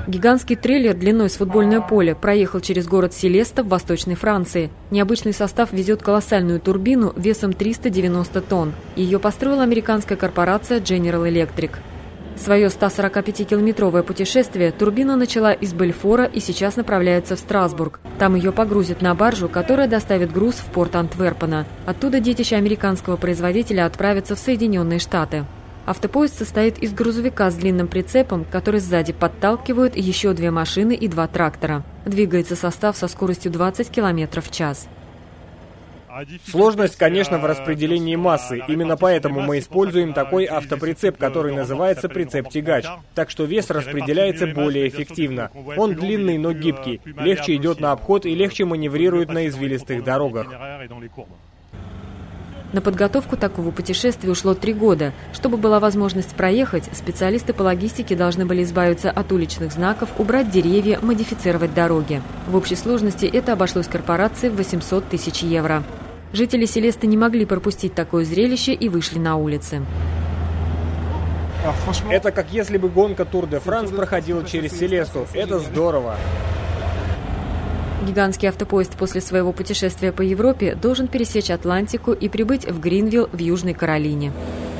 Гигантский трейлер длиной с футбольное поле проехал через город Селеста в Восточной Франции. Необычный состав везет колоссальную турбину весом 390 тонн. Ее построила американская корпорация General Electric. Свое 145-километровое путешествие турбина начала из Бельфора и сейчас направляется в Страсбург. Там ее погрузят на баржу, которая доставит груз в порт Антверпена. Оттуда детище американского производителя отправится в Соединенные Штаты. Автопоезд состоит из грузовика с длинным прицепом, который сзади подталкивают еще 2 машины и 2 трактора. Двигается состав со скоростью 20 км в час. Сложность, конечно, в распределении массы. Именно поэтому мы используем такой автоприцеп, который называется прицеп-тягач. Так что вес распределяется более эффективно. Он длинный, но гибкий, легче идет на обход и легче маневрирует на извилистых дорогах. На подготовку такого путешествия ушло 3 года. Чтобы была возможность проехать, специалисты по логистике должны были избавиться от уличных знаков, убрать деревья, модифицировать дороги. В общей сложности это обошлось корпорации в 800 тысяч евро. Жители Селесты не могли пропустить такое зрелище и вышли на улицы. Это как если бы гонка Тур де Франс проходила через Селесту. Это здорово. Гигантский автопоезд после своего путешествия по Европе должен пересечь Атлантику и прибыть в Гринвилл в Южной Каролине.